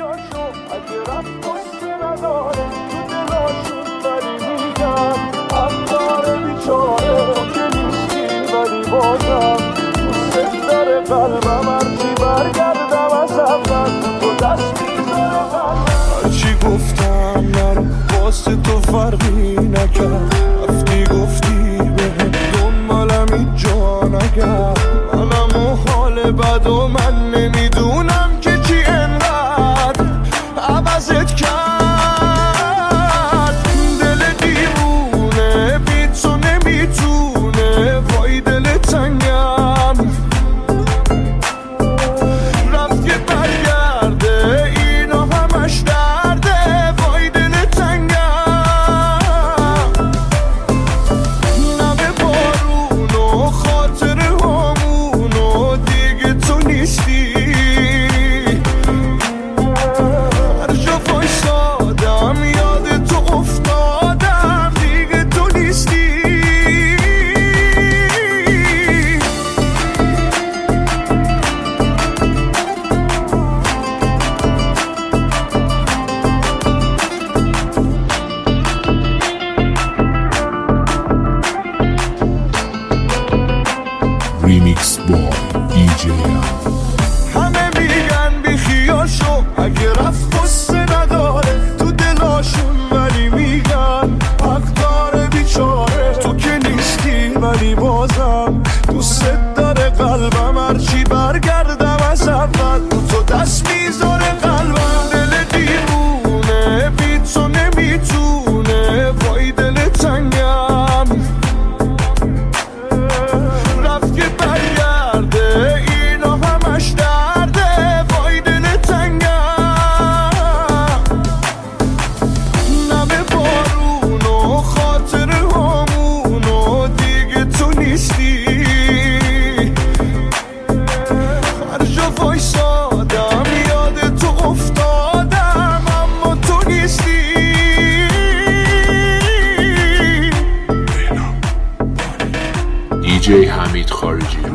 خیاشو اگه رفت قصه نداره تو دلاشون ولی میگن همکار بیچاره تو که نیستی ولی بازم دوست داره قلبم هرچی برگردم از اول تو دست میذاره قلبم هرچی گفتم نرو واسه تو فرقی نکرد رفتی گفتی بهم دنبالم این جا نگرد منم و حال بد و من نمیدونم که چی انقدر عوضت کرد دل دیوونه بی تو نمیتونه وای دل تنگم رفت که برگرده اینا همش درده وای دل تنگم نمه بارون و خاطر همون و دیگه تو نیستی هر جا وایسادم یاد تو افتادم دیگه تو نیستی Remix Boy DJ همه میگن بی خیاشو اگه رفت قصه نداره تو دلاشون ولی میگن حق داره بیچاره تو که نیستی ولی بازم دوست داره قلبم هرچی برگردم از اول تو دست میذاره قلبم دل دیوونه بی تو نمیتونه وای دل تنگم رفت که برگرده اینا همش درده وای دل تنگم نمه بارون و خاطر همون و دیگه تو نیستی هر جا وایسادم یاد تو افتادم اما تو نیستی DJ حمید خارجی